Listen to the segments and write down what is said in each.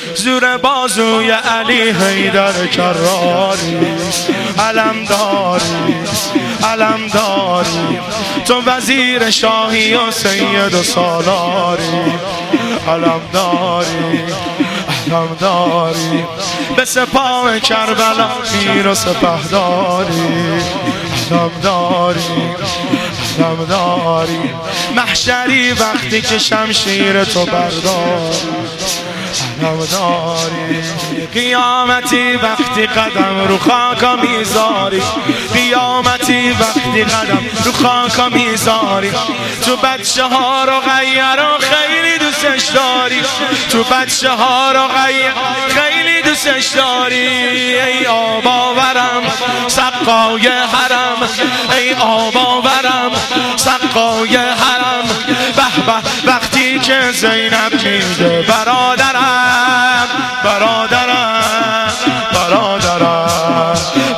زور بازوی علی حیدر کراری. علمداری علمداری تو وزیر شاهی و سید و سالاری. علمداری علمداری به سپاه کربلا میر و سپهداری. علمداری علمداری محشری وقتی که شمشیر تو برداری. علمداری قیامتی وقتی قدم رو خاک میذاری. قیامتی وقتی قدم رو خاک میذاری. تو بچه ها رو غیر و خیلی دوستش داری. تو بچه ها رو غیر خیلی دوستش داری. ای آب آورم سقای حرم. ای آب آورم سقای حرم. به به وقتی که زینب میگه برادرم برادرم برادرم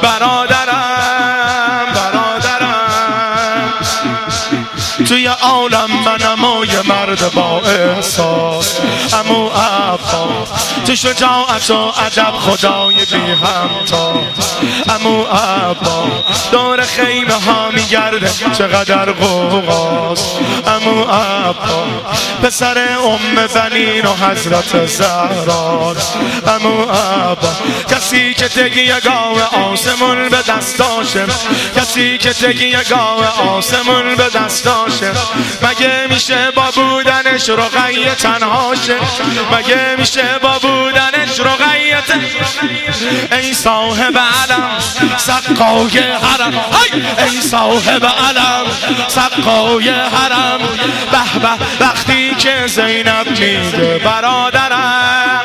برادرم برادرم. توی عالم منم و یه مرد با احساس. عمو عباس تو شجاعت و عجب خدای بی همتا. عمو عباس دور خیمه ها میگرده چقدر غوغاست. عمو عباس پسر ام بنین و حضرت زهرا. عمو عباس کسی که تکیه گاه آسمون به دستاشه. کسی که تکیه گاه آسمون به دستاشه. مگه میشه با بودنش رقیه تنهاشه. مگه میشه با بودنش رقیه. ای صاحب علم سقای حرم. ای صاحب علم سقای حرم. به به وقتی که زینب میگه برادرم.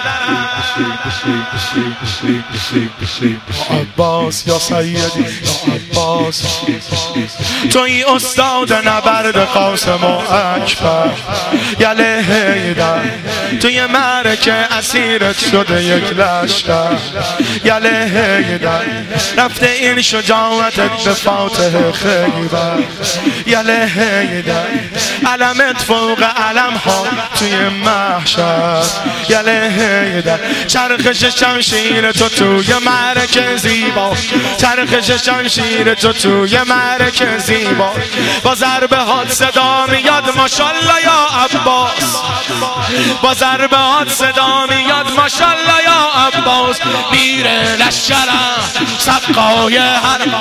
عباس یا سیدی یا عباس توی استاد نبرد قاسم و اکبر. یله حیدر توی معرکه اسیرت شده یک لشکر. یله حیدر رفته این شجاعتت به فاتح خیبر. یله حیدر علمت فوق علم ها توی محشر. یله حیدر چرخش شمشیر تو توی معرکه زیبا. چرخش شمشیر تو توی معرکه زیبا. با ضربه هات صدا میاد ماشالله یا عباس. با ضربه هات صدا میاد ماشالله یا عباس. میره لشکرم سقای حرم.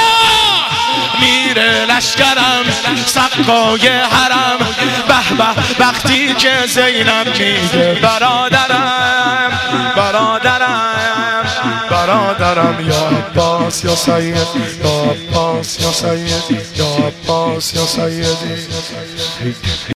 میره لشکرم سقای حرم. به به وقتی که زینب میگه برادرم برادرم برادرم. یا عباس یا سید یا عباس یا سید یا عباس یا سیدی.